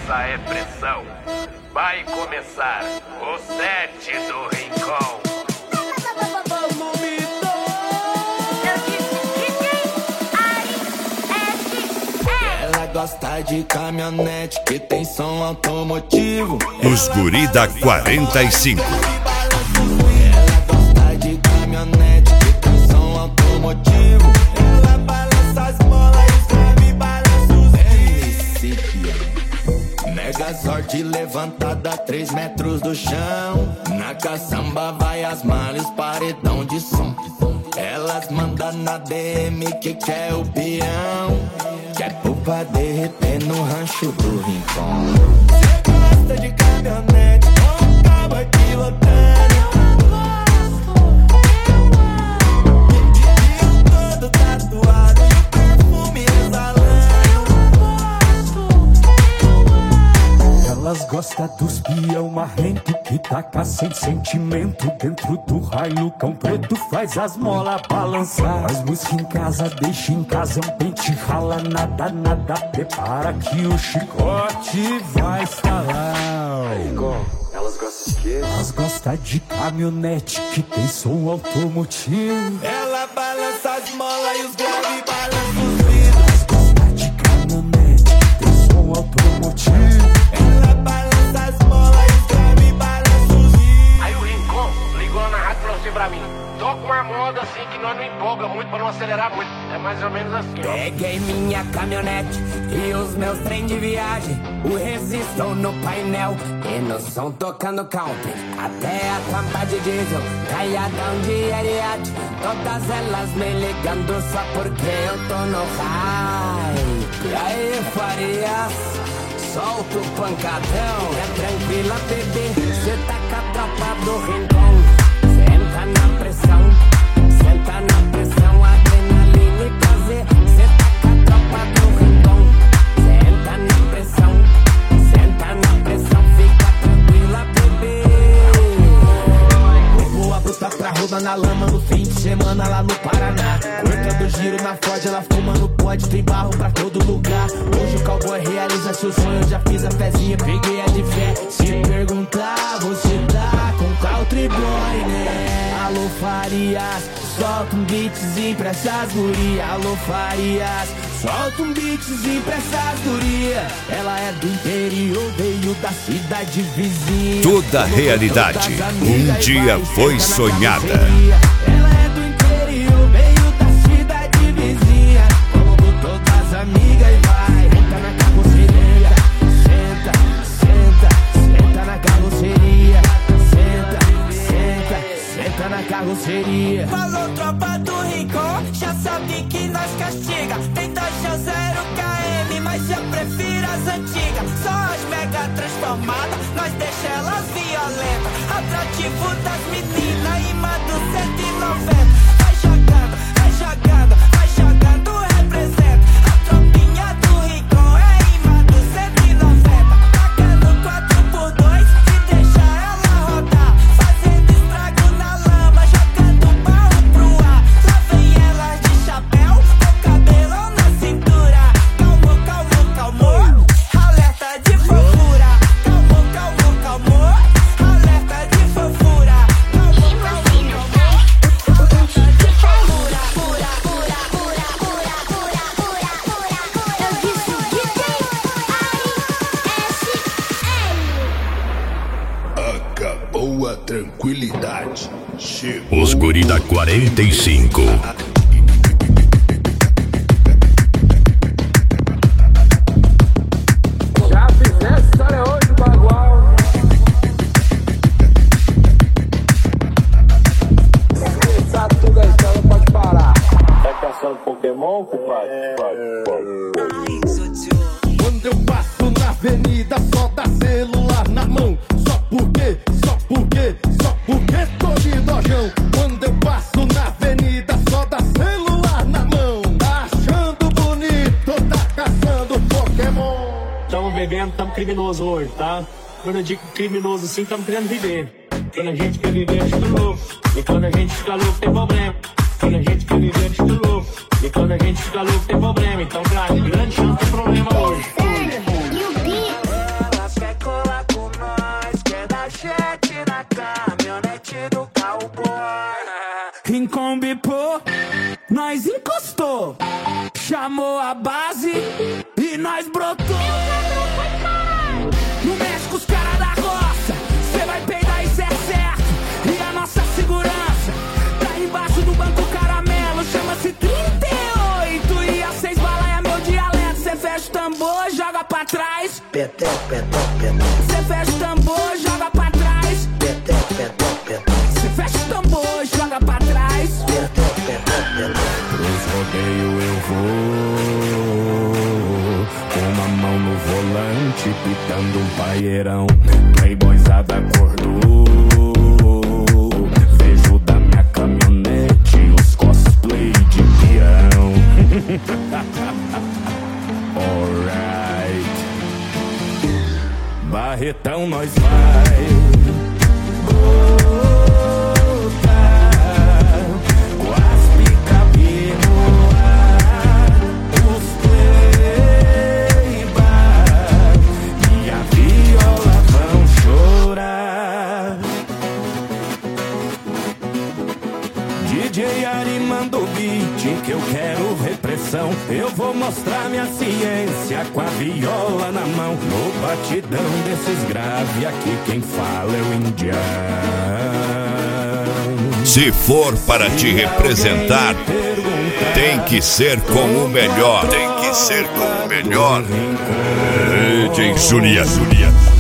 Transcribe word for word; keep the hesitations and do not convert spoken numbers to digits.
essa é pressão. Vai começar o set do Rincon. Ela gosta de caminhonete que tem som automotivo. Os guri da quarenta e cinco. Ela gosta de caminhonete que tem som automotivo. Ela balança as molas e escreve balanços. M C Megazord levantada a três metros do chão. Na caçamba vai as malhas, paredão de som. Elas mandam na D M que quer o peão. Quer pôr pra derreter no rancho do Rincon. Cê gosta de caminhonete com o cabo pilotando. E o todo tatuado e o perfume exalando. Elas gostam dos peão marrento que taca sem sentimento dentro do raio. Cão preto faz as molas balançar. Faz música em casa, deixa em casa, um pente rala. Nada, nada, prepara que o chicote vai estalar. Elas gostam de quê? Elas gostam de caminhonete que tem som automotivo. Ela balança as molas e os grave balançam os vidros. Elas gostam de caminhonete que tem som automotivo. Ela balança as molas e os grave balançam os vidros. Aí o Rincon ligou na rádio e falou assim pra mim: toca uma moda assim que nós não empolga muito pra não acelerar muito. É mais ou menos assim, ó. Peguei minha caminhonete e os meus trem de viagem, o resistor no painel e no som tocando country. Até a tampa de diesel, caiadão de Ariat. Todas elas me ligando só porque eu tô no high. E aí, Farias, solta o pancadão. É tranquila, bebê, cê tá com a tropa do Rincon. Senta na pressão, senta na pressão, adrenalina e prazer. Cê tá com a tropa do Rincon. Senta na pressão, senta na pressão, fica tranquila, bebê. Boa bruta pra roda na lama no fim de semana lá no Paraná. Cortando giro na Ford, ela fumando pode, tem barro pra todo lugar. Hoje o cowboy realiza seu sonho, eu já fiz a fezinha, peguei a de fé. Se perguntar, você tá com country boy, né? Alô Farias, solta um beatzinho pra essas gurias. Alô Farias, solta um beatzinho pra essas gurias. Ela é do interior, veio da cidade vizinha. Toda realidade um dia foi sonhada. Ela é do interior, veio da cidade vizinha. Colocou todas as amigas e vai. Senta na carroceria, senta, senta, senta na carroceria. Senta, senta, senta na carroceria. Falou tropa do Rincon, já sabe que nós castiga. Tem Dodge zero K M, mas eu prefiro as antigas. Só as mega transformadas, nós deixa elas violentas. Atrativo das meninas, imã do cento e noventa. Vai jogando, vai jogando, vai jogando, representa. A tropinha do Rincon é imã do cento e noventa. Tacando quatro por dois e deixa ela rodar. Fazendo estrago na lama, jogando barro pro ar. Lá vem elas de chapéu, com cabelão na cintura. Calmo, calmo, calmo, alerta de fofura. Calmo, calmo, calmo, alerta de fofura. Calmo, calmo, calmo, alerta de fofura. Pura, pura, pura, pura, pura, pura, pura, pura. Eu disse que tem Ari S M. Acabou a tranquilidade. Chegou. Os guri da quarenta e cinco. Já fizesse história hoje, bagual. Sabe tudo aí, então não pode parar. Tá caçando Pokémon, compadre? Quando eu passo na avenida, só dá celular na mão. Só porque, só porque, só porque tô de dojão. Quando eu passo na avenida, só dá celular na mão. Tá achando bonito, tá caçando Pokémon. Tamo bebendo, tamo criminoso hoje, tá? Quando eu digo criminoso assim, tamo querendo viver. Quando a gente quer viver, a gente é louco. E quando a gente fica louco, tem problema. Quando a gente quer viver, a gente é louco. E quando a gente fica louco, tem problema. Então, grande, grande chance, tem problema hoje. E o beat nós encostou. Chamou a base e nós brotou. Não mexe com os caras da roça, cê vai peidar, isso é certo. E a nossa segurança tá embaixo do banco caramelo. Chama-se trinta e oito e a seis bala é meu dialeto. Cê fecha o tambor, joga pra trás. Petec, petec, petec. Cê fecha o tambor, joga pra trás. Petec, petec, petec. Cê fecha o tambor, joga pra trás. Petec, petec, petec. Pros rodeio eu vou, com uma mão no volante, pitando um paeirão. Playboyzada acordou, vejo da minha caminhonete os cosplay de peão. Alright, Barretão nós vai botar com as picape no ar, os playbar e a viola vão chorar. D J Ari manda o beat que eu quero repressão. Eu vou mostrar minha ciência com a viola na mão. No batidão desses grave aqui quem fala é o indiano. Se for para te representar, tem que ser com o melhor. Tem que ser com o melhor. D J Zulia, Zulia.